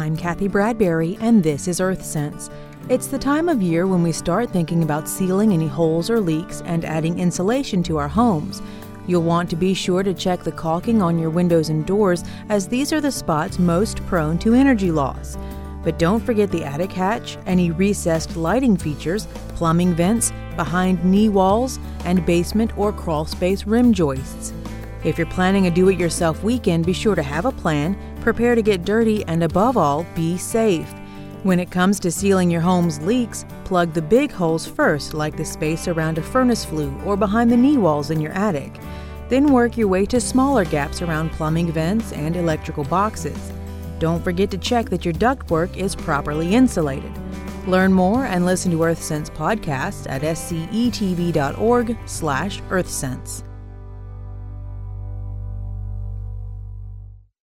I'm Kathy Bradbury, and this is EarthSense. It's the time of year when we start thinking about sealing any holes or leaks and adding insulation to our homes. You'll want to be sure to check the caulking on your windows and doors, as these are the spots most prone to energy loss. But don't forget the attic hatch, any recessed lighting features, plumbing vents, behind knee walls, and basement or crawl space rim joists. If you're planning a do-it-yourself weekend, be sure to have a plan, prepare to get dirty, and above all, be safe. When it comes to sealing your home's leaks, plug the big holes first, like the space around a furnace flue or behind the knee walls in your attic. Then work your way to smaller gaps around plumbing vents and electrical boxes. Don't forget to check that your ductwork is properly insulated. Learn more and listen to EarthSense podcast at scetv.org/earthsense.